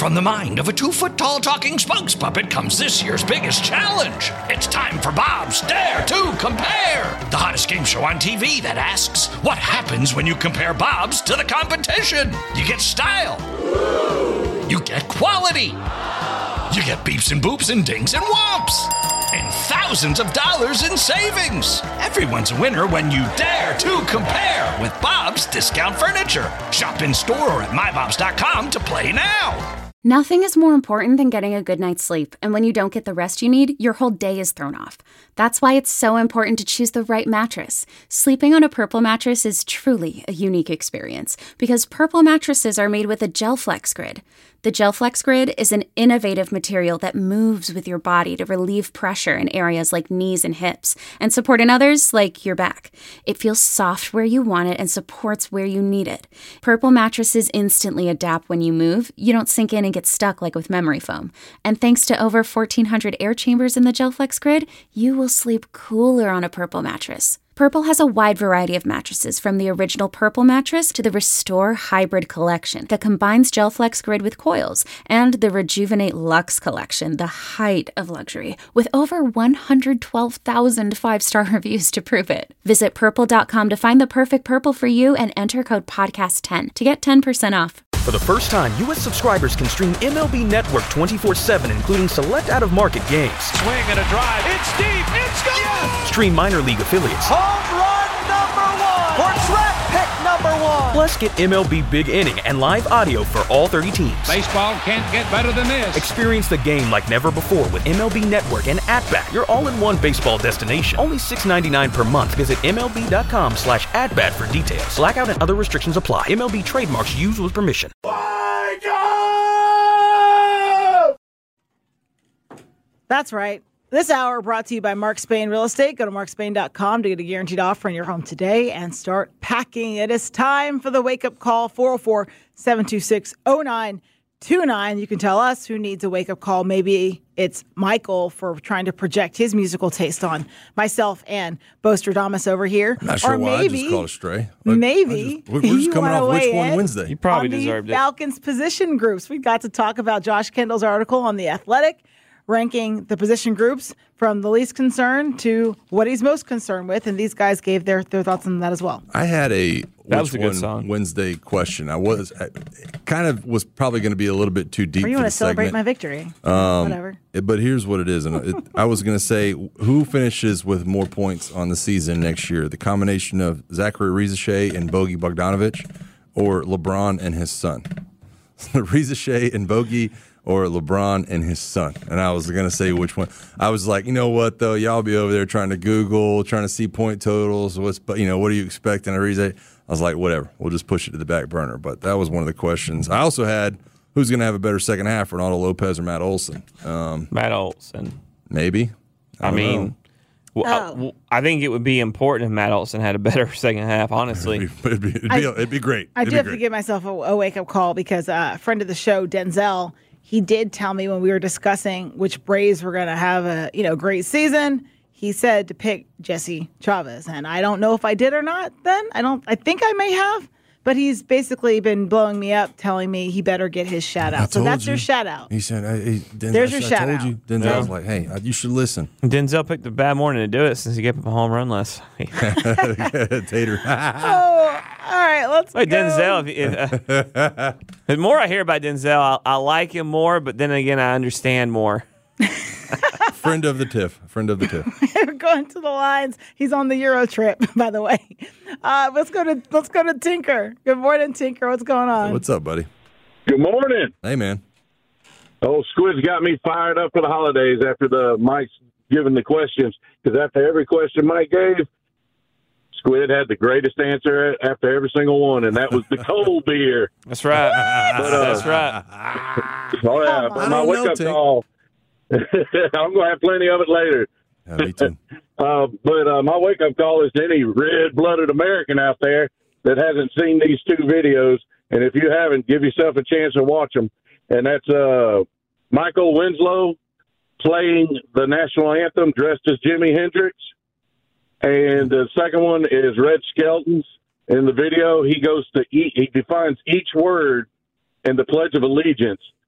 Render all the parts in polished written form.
From the mind of a 2-foot-tall talking spokes puppet comes this year's biggest challenge. It's time for Bob's Dare to Compare, the hottest game show on TV that asks, what happens when you compare Bob's to the competition? You get style. You get quality. You get beeps and boops and dings and whomps. And thousands of dollars in savings. Everyone's a winner when you dare to compare with Bob's Discount Furniture. Shop in store or at mybobs.com to play now. Nothing is more important than getting a good night's sleep, and when you don't get the rest you need, your whole day is thrown off. That's why it's so important to choose the right mattress. Sleeping on a Purple mattress is truly a unique experience, because Purple mattresses are made with a GelFlex Grid. The GelFlex Grid is an innovative material that moves with your body to relieve pressure in areas like knees and hips, and support in others like your back. It feels soft where you want it and supports where you need it. Purple mattresses instantly adapt when you move. You don't sink in and get stuck like with memory foam. And thanks to over 1,400 air chambers in the GelFlex Grid, you will sleep cooler on a Purple mattress. Purple has a wide variety of mattresses, from the original Purple mattress to the Restore Hybrid collection that combines GelFlex Grid with coils, and the Rejuvenate Luxe collection, the height of luxury, with over 112,000 five-star reviews to prove it. Visit purple.com to find the perfect Purple for you and enter code podcast10 to get 10% off. For the first time, U.S. subscribers can stream MLB Network 24/7, including select out-of-market games. Swing and a drive. It's deep. It's gone. Yes! Stream minor league affiliates. Home run number 1. Or draft pick number 1. Plus, get MLB Big Inning and live audio for all 30 teams. Baseball can't get better than this. Experience the game like never before with MLB Network and At-Bat, your all-in-one baseball destination. Only $6.99 per month. Visit MLB.com/AtBat for details. Blackout and other restrictions apply. MLB trademarks used with permission. That's right. This hour brought to you by Mark Spain Real Estate. Go to markspain.com to get a guaranteed offer in your home today and start packing. It is time for the wake-up call, 404-726-0929. You can tell us who needs a wake-up call. Maybe it's Michael for trying to project his musical taste on myself and Bostradamus over here. I'm not sure or why maybe, I just called it stray. We're just coming off Which One Wednesday. You probably on deserved the it. Falcons position groups. We got to talk about Josh Kendall's article on The Athletic, ranking the position groups from the least concerned to what he's most concerned with, and these guys gave their thoughts on that as well. I had a That was a good Which One song. Wednesday question. I was probably going to be a little bit too deep Or you for want the to celebrate segment. my victory. Whatever. But here's what it is. And I was going to say, who finishes with more points on the season next year? The combination of Zachary Rizashea and Bogey Bogdanovich, or LeBron and his son? Rizashea and Bogey, or LeBron and his son? And I was going to say which one. I was like, you know what, though? Y'all be over there trying to Google, trying to see point totals. What are you expecting? I was like, whatever. We'll just push it to the back burner. But that was one of the questions. I also had, who's going to have a better second half, Ronaldo Lopez or Matt Olson? Matt Olson. Maybe. I don't know. I think it would be important if Matt Olson had a better second half, honestly. It'd be great. I do have to give myself a wake-up call because a friend of the show, Denzel, he did tell me when we were discussing which Braves were going to have a great season, he said to pick Jesse Chavez. And I don't know if I did or not then. I think I may have. But he's basically been blowing me up, telling me he better get his shout out. So that's your shout out. He said, There's your shout out. Denzel was like, hey, you should listen. Denzel picked a bad morning to do it since he gave up a home run last week. Tater. All right, let's go. Denzel, the more I hear about Denzel, I like him more, but then again, I understand more. Friend of the TIFF. We're going to the lines. He's on the Euro trip, by the way. Let's go to Tinker. Good morning, Tinker. What's going on? What's up, buddy? Good morning. Hey, man. Oh, Squid's got me fired up for the holidays after the Mike's giving the questions. Because after every question Mike gave, Squid had the greatest answer after every single one, and that was the cold beer. That's right. That's right. Oh, yeah. But my wake-up call, I'm going to have plenty of it later. Yeah, me too. But my wake-up call is to any red-blooded American out there that hasn't seen these two videos. And if you haven't, give yourself a chance to watch them. And that's Michael Winslow playing the national anthem dressed as Jimi Hendrix. And the second one is Red Skelton's. In the video, he defines each word in the Pledge of Allegiance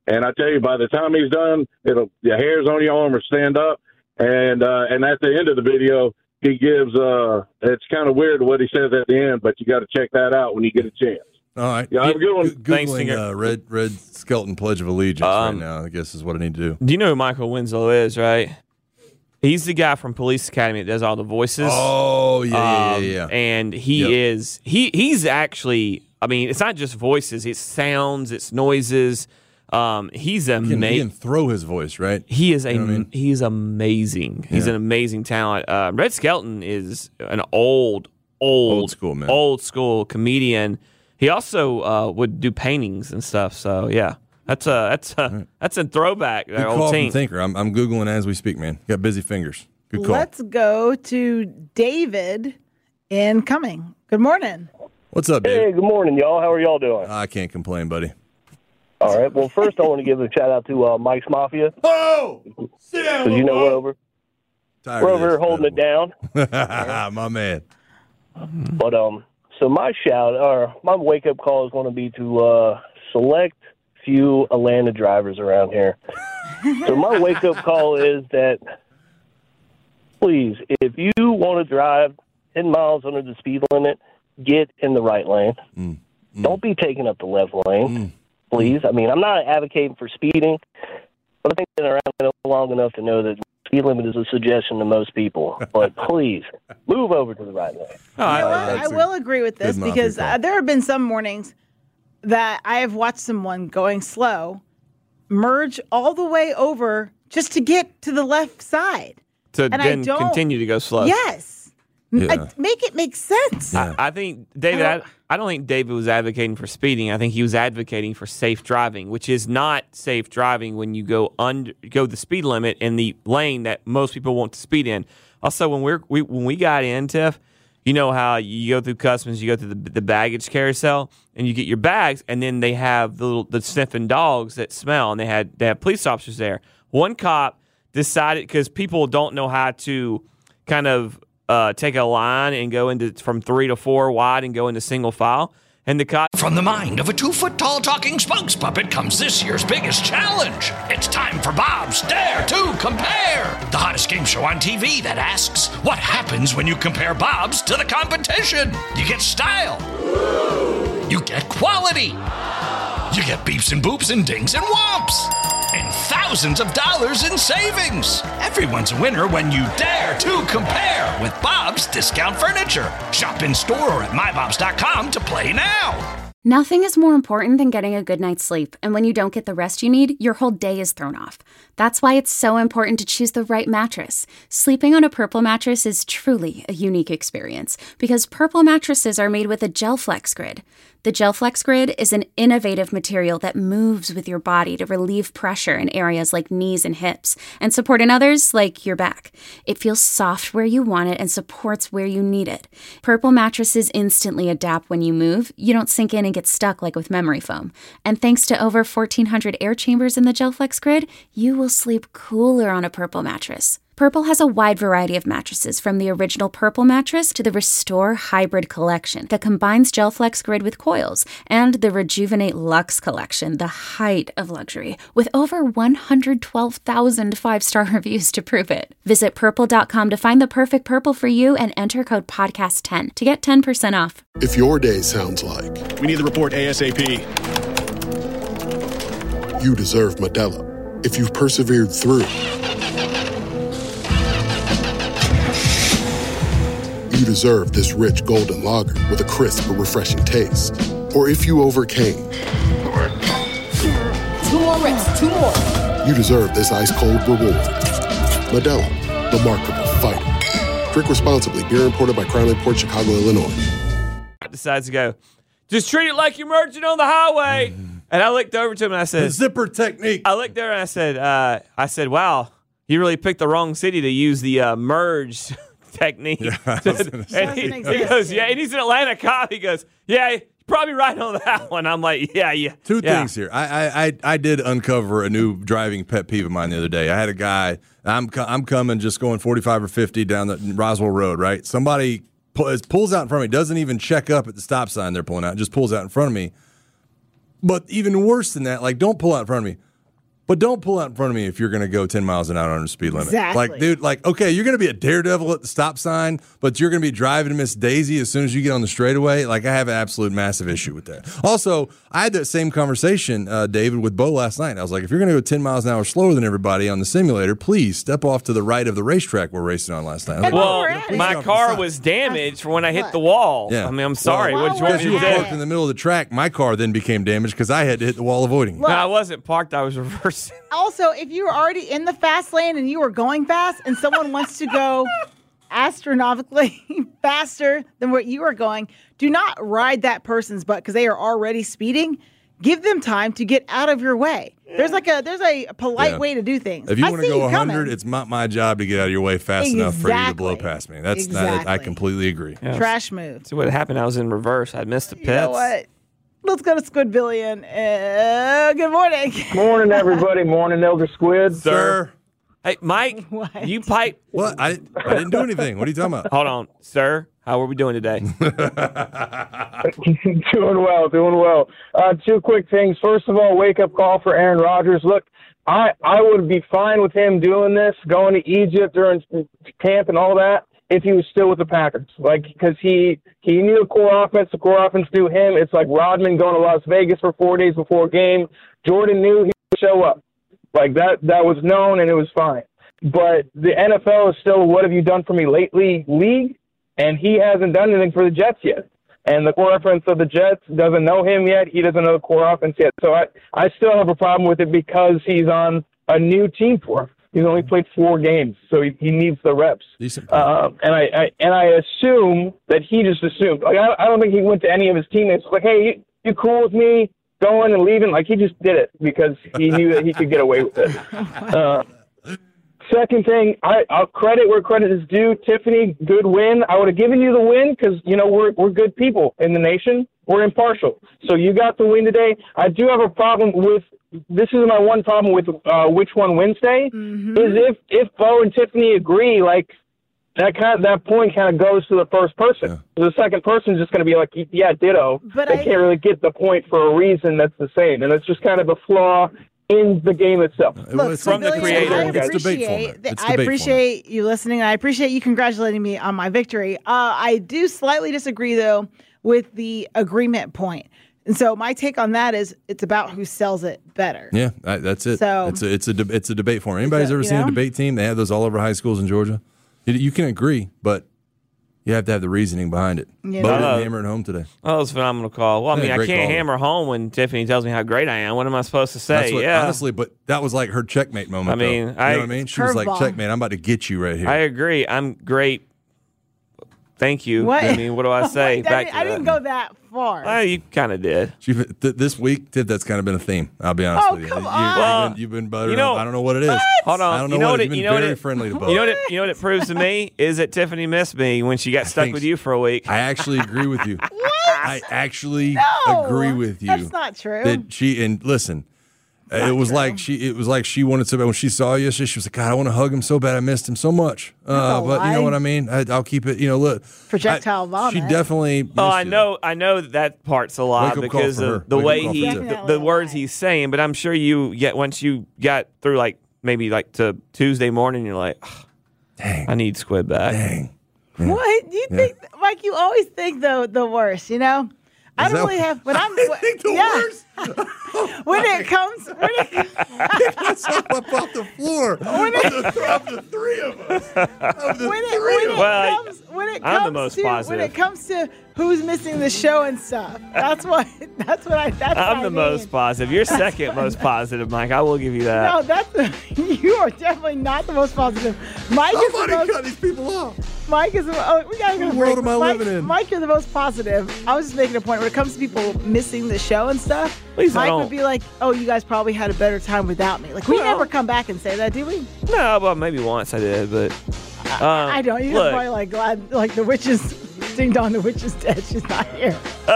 And I tell you, by the time he's done, the hairs on your arm will stand up. And at the end of the video, he gives it's kind of weird what he says at the end, but you got to check that out when you get a chance. All right. Yeah, I'm good one. Googling Red Skelton Pledge of Allegiance right now, I guess is what I need to do. Do you know who Michael Winslow is, right? He's the guy from Police Academy that does all the voices. Oh, yeah. And he's actually, I mean, it's not just voices, it's sounds, it's noises. He's amazing. He can throw his voice, right? He is He's amazing. He's an amazing talent. Red Skelton is an old school man, old school comedian. He also would do paintings and stuff. So yeah, that's a throwback. Good call from Thinker. I'm Googling as we speak, man. Got busy fingers. Good call. Let's go to David in Cumming. Good morning. What's up, Dave? Hey, good morning, y'all. How are y'all doing? I can't complain, buddy. All right. Well, first I want to give a shout out to Mike's Mafia. Oh, sit down. Because we're over here holding it down. My man. But so my wake up call is going to be to select few Atlanta drivers around here. So my wake up call is that, please, if you want to drive 10 miles under the speed limit, get in the right lane. Don't be taking up the left lane. Please. I mean, I'm not advocating for speeding, but I think I've been around long enough to know that speed limit is a suggestion to most people. But please, move over to the right lane. I will agree with this because there have been some mornings that I have watched someone going slow merge all the way over just to get to the left side. To then continue to go slow. Yes. Yeah. Make it make sense. Yeah. I think, David, I don't think David was advocating for speeding. I think he was advocating for safe driving, which is not safe driving when you go the speed limit in the lane that most people want to speed in. Also, when we got in, Tiff, you know how you go through customs, you go through the baggage carousel, and you get your bags, and then they have the sniffing dogs that smell, and they have police officers there. One cop decided, because people don't know how to kind of take a line and go into from 3 to 4 wide and go into single file. And the cop. From the mind of a 2-foot-tall talking spokes puppet comes this year's biggest challenge. It's time for Bob's Dare to Compare, the hottest game show on TV that asks, what happens when you compare Bob's to the competition? You get style. You get quality. You get beeps and boops and dings and whomps. And thousands of dollars in savings. Everyone's a winner when you dare to compare with Bob's Discount Furniture. Shop in store or at mybobs.com to play now. Nothing is more important than getting a good night's sleep, and when you don't get the rest you need, your whole day is thrown off. That's why it's so important to choose the right mattress. Sleeping on a Purple mattress is truly a unique experience because Purple mattresses are made with a GelFlex Grid. The GelFlex Grid is an innovative material that moves with your body to relieve pressure in areas like knees and hips and support in others like your back. It feels soft where you want it and supports where you need it. Purple mattresses instantly adapt when you move. You don't sink in and get stuck like with memory foam. And thanks to over 1,400 air chambers in the GelFlex Grid, you will sleep cooler on a Purple mattress. Purple has a wide variety of mattresses, from the original Purple mattress to the Restore Hybrid collection that combines GelFlex Grid with coils, and the Rejuvenate Luxe collection, the height of luxury, with over 112,000 five-star reviews to prove it. Visit Purple.com to find the perfect Purple for you and enter code PODCAST10 to get 10% off. If your day sounds like, we need the report ASAP, you deserve Modelo. If you've persevered through, you deserve this rich golden lager with a crisp but refreshing taste. Or if you overcame. 2 more reps, 2 more. You deserve this ice-cold reward. Modelo, the Remarkable Fighter. Drink responsibly. Beer imported by Crown Imports, Chicago, Illinois. Decides to go, just treat it like you're merging on the highway. And I looked over to him and I said, the zipper technique. I looked there and I said, wow, you really picked the wrong city to use the merge technique. Yeah, and he goes, yeah, and he's an Atlanta cop. He goes, yeah, you're probably right on that one. I'm like, yeah. Two things here. I did uncover a new driving pet peeve of mine the other day. I had a guy, I'm coming just going 45 or 50 down the Roswell Road, right? Somebody pulls out in front of me, doesn't even check up at the stop sign they're pulling out, just pulls out in front of me. But even worse than that, like, don't pull out in front of me. But don't pull out in front of me if you're going to go 10 miles an hour under the speed limit. Exactly. Like, dude, okay, you're going to be a daredevil at the stop sign, but you're going to be driving to Miss Daisy as soon as you get on the straightaway. Like, I have an absolute massive issue with that. Also, I had that same conversation, David, with Bo last night. I was like, if you're going to go 10 miles an hour slower than everybody on the simulator, please step off to the right of the racetrack we're racing on last night. Well, my car was damaged when I hit the wall. Yeah. I mean, I'm sorry. What you want me you to were do? parked in the middle of the track, my car then became damaged because I had to hit the wall avoiding you. No, I wasn't parked. I was reversing. Also, if you were already in the fast lane and you were going fast and someone wants to go astronomically faster than what you are going, do not ride that person's butt because they are already speeding. Give them time to get out of your way. There's a polite way to do things. If you want to go 100, coming. it's not my job to get out of your way fast enough for you to blow past me. That's not, I completely agree. Yeah. Trash move. So what happened? I was in reverse. I missed the pits. You know what? Let's go to Squidbillion. Good morning. Morning, everybody. Morning, Elder Squid. Sir. Hey, Mike, you pipe. What? I didn't do anything. What are you talking about? Hold on, sir. How are we doing today? Doing well. Two quick things. First of all, wake-up call for Aaron Rodgers. Look, I would be fine with him doing this, going to Egypt during camp and all that, if he was still with the Packers. Like, because he knew the core offense knew him. It's like Rodman going to Las Vegas for 4 days before a game. Jordan knew he would show up. Like, that was known, and it was fine. But the NFL is still, what have you done for me lately league? And he hasn't done anything for the Jets yet. And the core offense of the Jets doesn't know him yet. He doesn't know the core offense yet. So I still have a problem with it because he's on a new team for him. He's only played 4 games, so he needs the reps. And I assume that he just assumed. Like, I don't think he went to any of his teammates like, hey, you cool with me going and leaving? Like, he just did it because he knew that he could get away with it. Second thing, I'll credit where credit is due. Tiffany, good win. I would have given you the win because, we're good people in the nation. We're impartial. So you got the win today. I do have a problem with – this is my one problem with Which One Wednesday is if Bo and Tiffany agree, like, that point kind of goes to the first person. Yeah. The second person is just going to be like, yeah, ditto. But they can't really get the point for a reason that's the same. And it's just kind of a flaw in the game itself. Look, from the creator. I appreciate you listening. I appreciate you congratulating me on my victory. I do slightly disagree, though, with the agreement point. And so my take on that is it's about who sells it better. Yeah, that's it. So it's a debate form. Anybody's ever seen a debate team? They have those all over high schools in Georgia. You can agree, but you have to have the reasoning behind it. Yeah. Bo didn't hammer it home today. Oh, it was a phenomenal call. Well, I mean, I can't hammer home when Tiffany tells me how great I am. What am I supposed to say? Honestly, but that was like her checkmate moment. I mean, you know what I mean? She was like, checkmate, I'm about to get you right here. I agree. I'm great. Thank you. What? I mean, what do I say? I didn't go that far. Well, you kind of did. This week, that's kind of been a theme. I'll be honest with you. Come on. You've been buttering up. I don't know what it is. Hold on. I don't know what it is. You've been very friendly to both. You know what it proves to me is that Tiffany missed me when she got stuck with you for a week. I actually agree with you. What? I actually agree with you. That's not true. Listen. It was like she wanted to. When she saw you yesterday, she was like, "God, I want to hug him so bad. I missed him so much." But you know what I mean. I'll keep it. Look, projectile vomit. She definitely. I know that part's a lie because of the way the words he's saying. But I'm sure once you got through maybe to Tuesday morning, you're like, dang, I need Squid back. Dang. Yeah. What you think, Mike? You always think the worst. I don't really have, but I'm the worst. When it comes, let's talk about the floor. Of the three of us. I'm the most positive. When it comes to who's missing the show and stuff, that's what I'm the most positive. You're second most positive, Mike. I will give you that. No, you are definitely not the most positive. Mike is the most. Cut these people off. Mike is. We gotta go. What world am I living in? Mike, you're the most positive. I was just making a point when it comes to people missing the show and stuff. Mike would be like, "Oh, you guys probably had a better time without me." We never come back and say that, do we? No, but maybe once I did, but I don't. You're probably glad, the witches. Ding dong, the witch is dead. She's not here.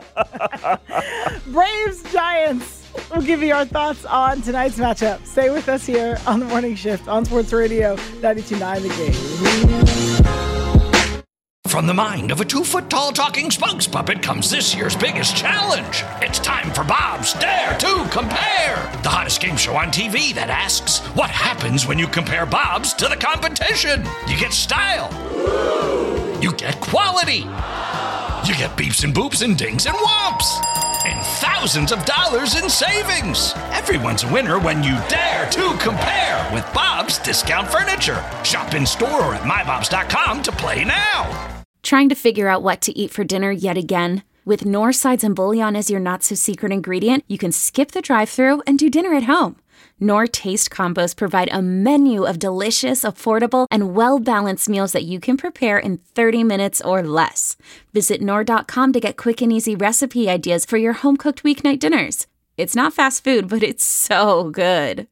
Braves, Giants. We'll give you our thoughts on tonight's matchup. Stay with us here on the Morning Shift on Sports Radio 92.9 The Game. From the mind of a 2-foot-tall talking spokes puppet comes this year's biggest challenge. It's time for Bob's Dare to Compare, the hottest game show on TV that asks, what happens when you compare Bob's to the competition? You get style. You get quality. You get beeps and boops and dings and whomps. And thousands of dollars in savings. Everyone's a winner when you dare to compare with Bob's Discount Furniture. Shop in store or at mybobs.com to play now. Trying to figure out what to eat for dinner yet again? With Knorr sides and bouillon as your not-so-secret ingredient, you can skip the drive-thru and do dinner at home. Knorr Taste Combos provide a menu of delicious, affordable, and well-balanced meals that you can prepare in 30 minutes or less. Visit Knorr.com to get quick and easy recipe ideas for your home-cooked weeknight dinners. It's not fast food, but it's so good.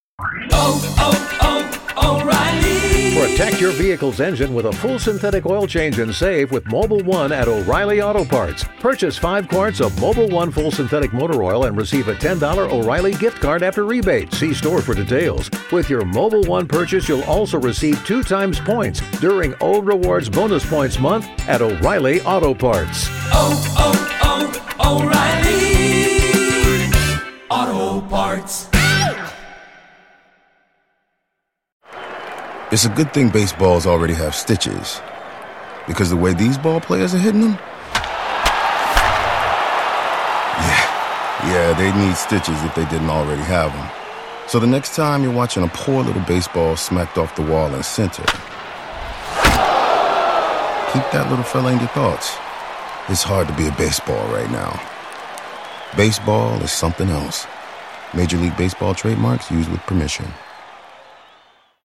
O'Reilly. Protect your vehicle's engine with a full synthetic oil change and save with Mobil 1 at O'Reilly Auto Parts. Purchase 5 quarts of Mobil 1 full synthetic motor oil and receive a $10 O'Reilly gift card after rebate. See store for details. With your Mobil 1 purchase, you'll also receive 2 times points during O Rewards Bonus Points Month at O'Reilly Auto Parts. O'Reilly Auto Parts. It's a good thing baseballs already have stitches, because the way these ball players are hitting them, yeah, they need stitches if they didn't already have them. So the next time you're watching a poor little baseball smacked off the wall in center, keep that little fella in your thoughts. It's hard to be a baseball right now. Baseball is something else. Major League Baseball trademarks used with permission.